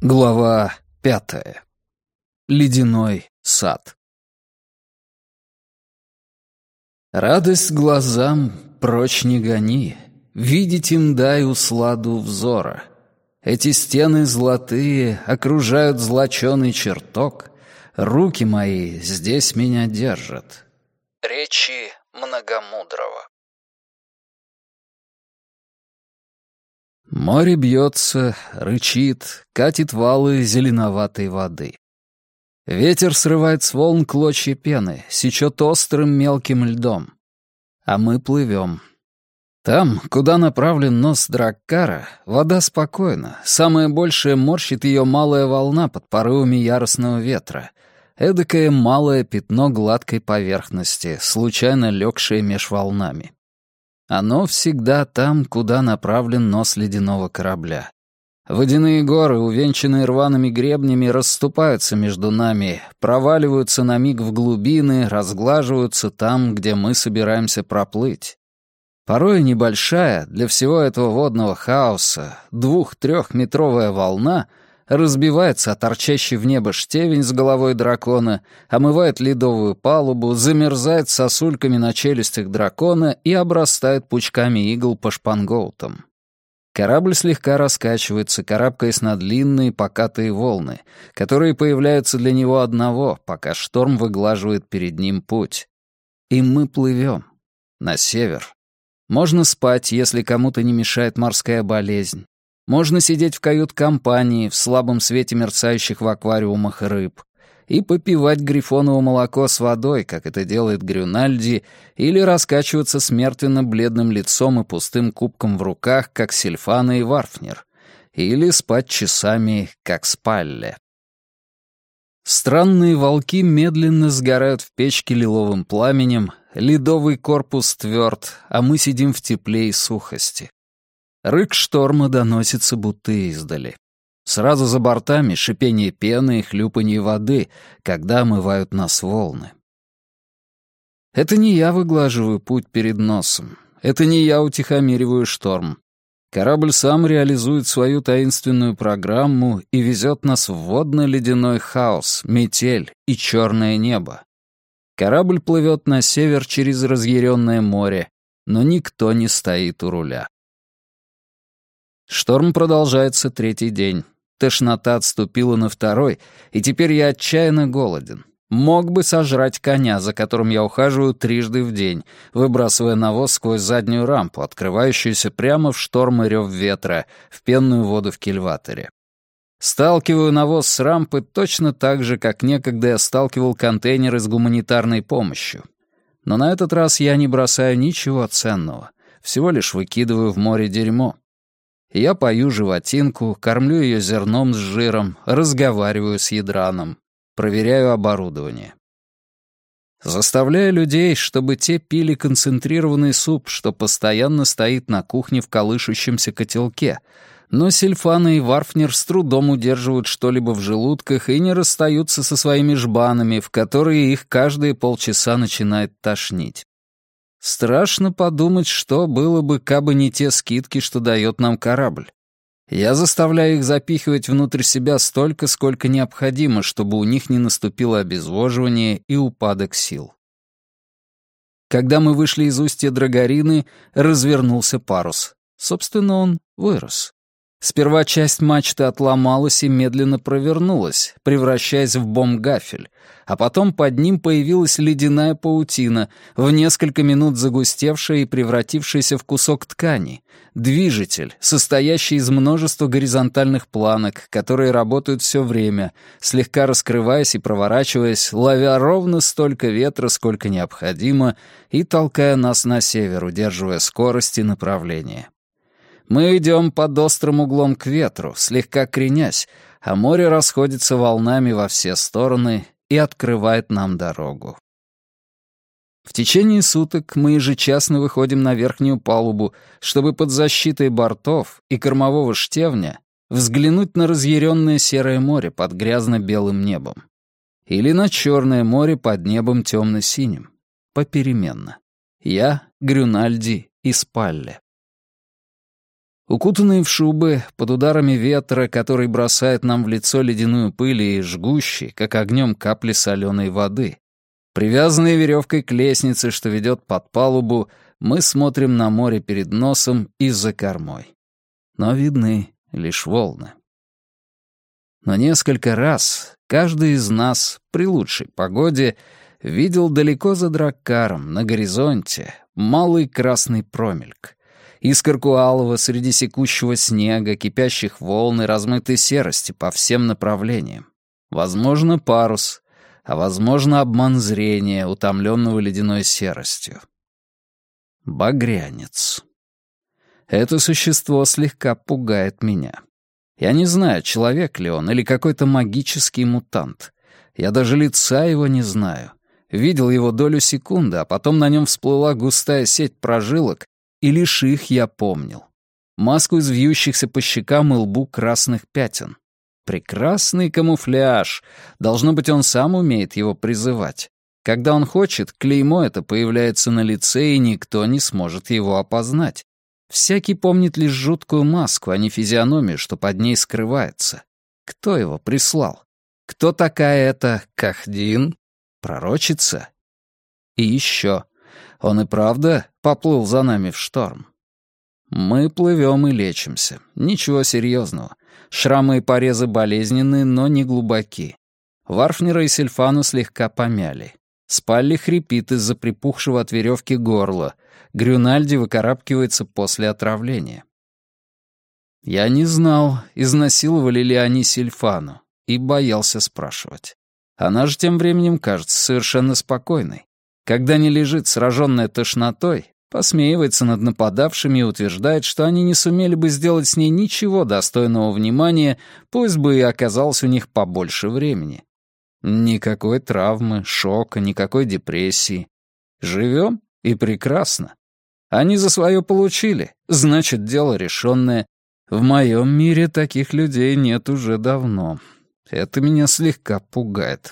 Глава 5. Ледяной сад. Радость глазам прочь не гони, видеть им дай усладу взора. Эти стены золотые окружают злоченый чертог, руки мои здесь меня держат. Речи Многомудрого. Море бьется, рычит, катит валы зеленоватой воды. Ветер срывает с волн клочья пены, сечет острым мелким льдом. А мы плывем. Там, куда направлен нос Драккара, вода спокойна, самое большее морщит ее малая волна под порывами яростного ветра, эдакое малое пятно гладкой поверхности, случайно легшее меж волнами. Оно всегда там, куда направлен нос ледяного корабля. Водяные горы, увенчанные рваными гребнями, расступаются между нами, проваливаются на миг в глубины, разглаживаются там, где мы собираемся проплыть. Порой небольшая, для всего этого водного хаоса, 2-3-метровая волна разбивается о торчащий в небо штевень с головой дракона, омывает ледовую палубу, замерзает сосульками на челюстях дракона и обрастает пучками игл по шпангоутам. Корабль слегка раскачивается, карабкаясь на длинные покатые волны, которые появляются для него одного, пока шторм выглаживает перед ним путь. И мы плывем на север. Можно спать, если кому-то не мешает морская болезнь. Можно сидеть в кают-компании в слабом свете мерцающих в аквариумах рыб и попивать грифоново молоко с водой, как это делает Грюнальди, или раскачиваться с мертвенно-бледным лицом и пустым кубком в руках, как Сильфана и Варфнер, или спать часами, как Спалле. Странные волки медленно сгорают в печке лиловым пламенем, ледовый корпус тверд, а мы сидим в тепле и сухости. Рык шторма доносится будто издали. Сразу за бортами шипение пены и хлюпанье воды, когда омывают нас волны. Это не я выглаживаю путь перед носом. Это не я утихомириваю шторм. Корабль сам реализует свою таинственную программу и везет нас в водно-ледяной хаос, метель и черное небо. Корабль плывет на север через разъяренное море, но никто не стоит у руля. Шторм продолжается 3-й день. Тошнота отступила на 2-й, и теперь я отчаянно голоден. Мог бы сожрать коня, за которым я ухаживаю 3 в день, выбрасывая навоз сквозь заднюю рампу, открывающуюся прямо в шторм и рев ветра, в пенную воду в кильваторе. Сталкиваю навоз с рампы точно так же, как некогда я сталкивал контейнеры с гуманитарной помощью. Но на этот раз я не бросаю ничего ценного, всего лишь выкидываю в море дерьмо. Я пою животинку, кормлю ее зерном с жиром, разговариваю с ядраном, проверяю оборудование. Заставляю людей, чтобы те пили концентрированный суп, что постоянно стоит на кухне в колышущемся котелке, но Сильфана и Варфнер с трудом удерживают что-либо в желудках и не расстаются со своими жбанами, в которые их каждые полчаса начинает тошнить. Страшно подумать, что было бы, кабы не те скидки, что дает нам корабль. Я заставляю их запихивать внутрь себя столько, сколько необходимо, чтобы у них не наступило обезвоживание и упадок сил. Когда мы вышли из устья Драгорины, развернулся парус. Собственно, он вырос. Сперва часть мачты отломалась и медленно провернулась, превращаясь в бомгафель, а потом под ним появилась ледяная паутина, в несколько минут загустевшая и превратившаяся в кусок ткани, движитель, состоящий из множества горизонтальных планок, которые работают все время, слегка раскрываясь и проворачиваясь, ловя ровно столько ветра, сколько необходимо, и толкая нас на север, удерживая скорость и направление. Мы идем под острым углом к ветру, слегка кренясь, а море расходится волнами во все стороны и открывает нам дорогу. В течение суток мы ежечасно выходим на верхнюю палубу, чтобы под защитой бортов и кормового штевня взглянуть на разъяренное серое море под грязно-белым небом. Или на черное море под небом темно-синим. Попеременно. Я, Грюнальди и Спалле. Укутанные в шубы, под ударами ветра, который бросает нам в лицо ледяную пыль и жгущие, как огнем капли соленой воды. Привязанные веревкой к лестнице, что ведет под палубу, мы смотрим на море перед носом и за кормой. Но видны лишь волны. Но несколько раз каждый из нас, при лучшей погоде, видел далеко за Драккаром, на горизонте, малый красный промельк. Искорку алого среди секущего снега, кипящих волн и размытой серости по всем направлениям. Возможно, парус, а возможно, обман зрения, утомленного ледяной серостью. Багрянец. Это существо слегка пугает меня. Я не знаю, человек ли он или какой-то магический мутант. Я даже лица его не знаю. Видел его долю секунды, а потом на нем всплыла густая сеть прожилок, и лишь их я помнил. Маску из вьющихся по щекам и лбу красных пятен. Прекрасный камуфляж. Должно быть, он сам умеет его призывать. Когда он хочет, клеймо это появляется на лице, и никто не сможет его опознать. Всякий помнит лишь жуткую маску, а не физиономию, что под ней скрывается. Кто его прислал? Кто такая эта Кахдин? Пророчица? И еще. Он и правда поплыл за нами в шторм. Мы плывем и лечимся. Ничего серьезного. Шрамы и порезы болезненные, но не глубоки. Варфнера и Сильфану слегка помяли. Спалли хрипит из-за припухшего от веревки горла. Грюнальди выкарабкивается после отравления. Я не знал, изнасиловали ли они Сильфану, и боялся спрашивать. Она же тем временем кажется совершенно спокойной. Когда не лежит сраженная тошнотой, посмеивается над нападавшими и утверждает, что они не сумели бы сделать с ней ничего достойного внимания, пусть бы и оказалось у них побольше времени. Никакой травмы, шока, никакой депрессии. Живем и прекрасно. Они за свое получили, значит, дело решенное. В моем мире таких людей нет уже давно. Это меня слегка пугает.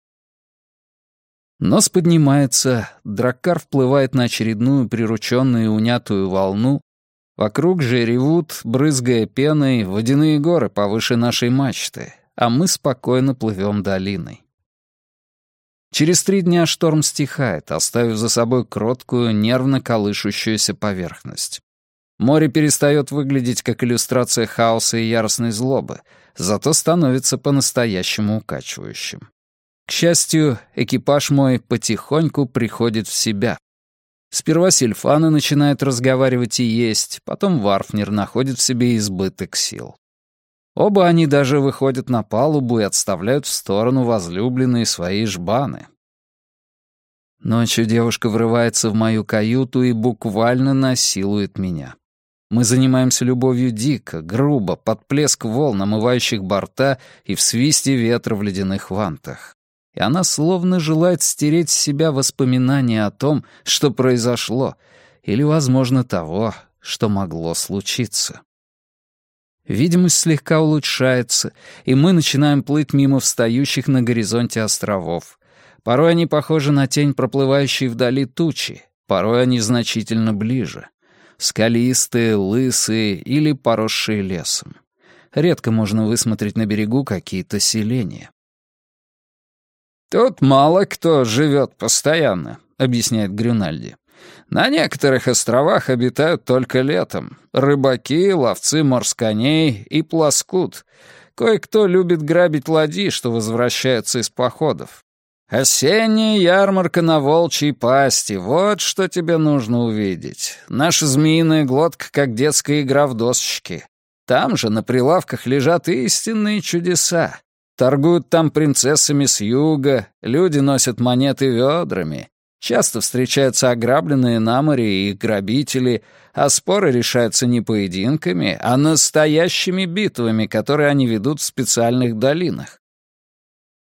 Нос поднимается, Драккар вплывает на очередную прирученную и унятую волну. Вокруг же ревут, брызгая пеной, водяные горы повыше нашей мачты, а мы спокойно плывем долиной. Через 3 дня шторм стихает, оставив за собой кроткую, нервно колышущуюся поверхность. Море перестает выглядеть как иллюстрация хаоса и яростной злобы, зато становится по-настоящему укачивающим. К счастью, экипаж мой потихоньку приходит в себя. Сперва Сильфана начинает разговаривать и есть, потом Варфнер находит в себе избыток сил. Оба они даже выходят на палубу и отставляют в сторону возлюбленные свои жбаны. Ночью девушка врывается в мою каюту и буквально насилует меня. Мы занимаемся любовью дико, грубо, под плеск волн, омывающих борта, и в свисте ветра в ледяных вантах. И она словно желает стереть с себя воспоминания о том, что произошло, или, возможно, того, что могло случиться. Видимость слегка улучшается, и мы начинаем плыть мимо встающих на горизонте островов. Порой они похожи на тень, проплывающей вдали тучи, порой они значительно ближе. Скалистые, лысые или поросшие лесом. Редко можно высмотреть на берегу какие-то селения. «Тут мало кто живет постоянно», — объясняет Грюнальди. «На некоторых островах обитают только летом. Рыбаки, ловцы морсконей и плоскут. Кое-кто любит грабить ладьи, что возвращаются из походов. Осенняя ярмарка на волчьей пасти — вот что тебе нужно увидеть. Наша змеиная глотка, как детская игра в досочки. Там же на прилавках лежат истинные чудеса. Торгуют там принцессами с юга, люди носят монеты ведрами. Часто встречаются ограбленные на море и грабители, а споры решаются не поединками, а настоящими битвами, которые они ведут в специальных долинах.